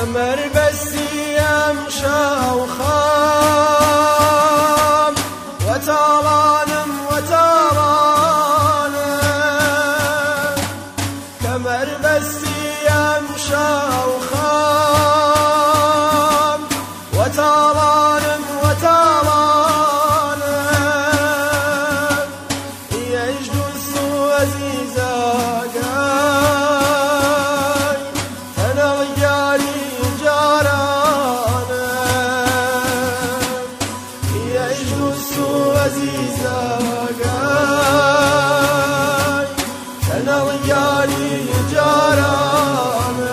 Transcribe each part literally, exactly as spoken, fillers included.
كمر بسي أمشى وخام وتالانم وتالانم كمر بسي أمشى وخام وتالانم وتالانم يجلس عزيزا عزيزا قاي أنا ويالي جارانا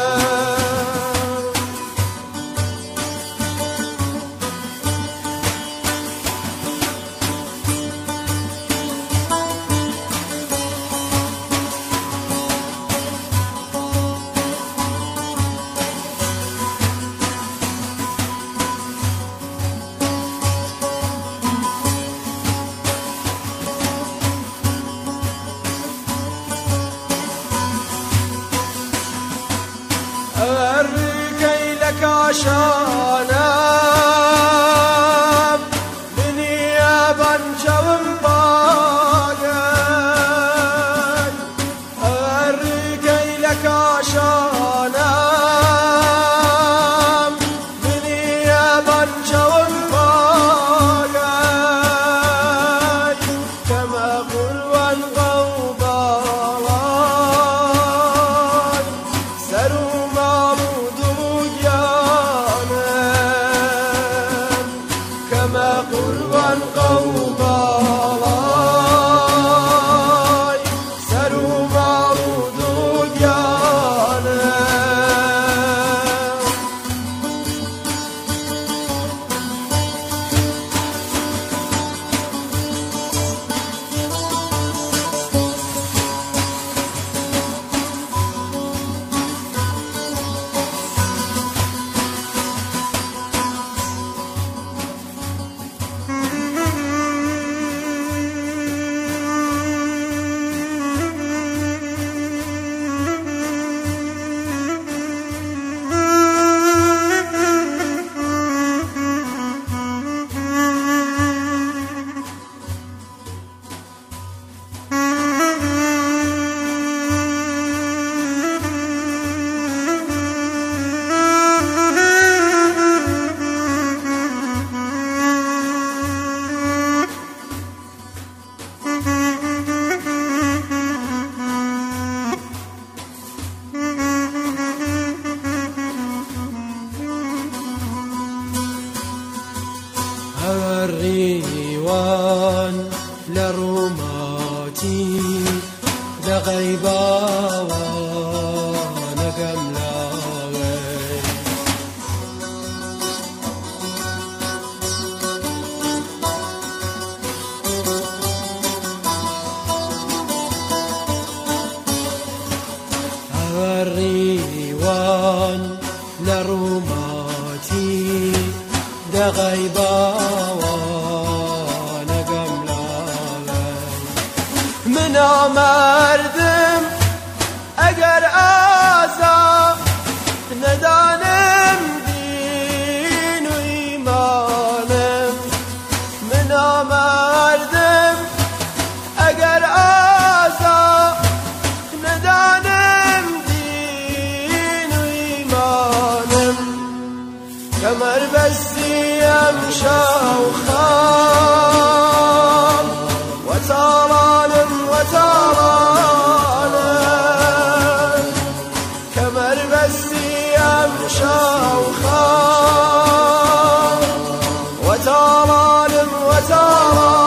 أوريكي لك عشانم بنيابا جوم باقي أوريكي لك عشانم بنيابا جوم باقي كما قل والغوبان سروا كما قربا قوبالاي سروا معروض ديانا الريوان لروماتي لغيباوان قملاوي الريوان لروماتي لغيباوان من مردم اگر آزا ندانم دین و ایمانم من مردم اگر آزا ندانم دین و ایمانم کمر بستی امشا و خام و تالانم وتالانم كمر بسي أمشى وخام وتالانم وتالانم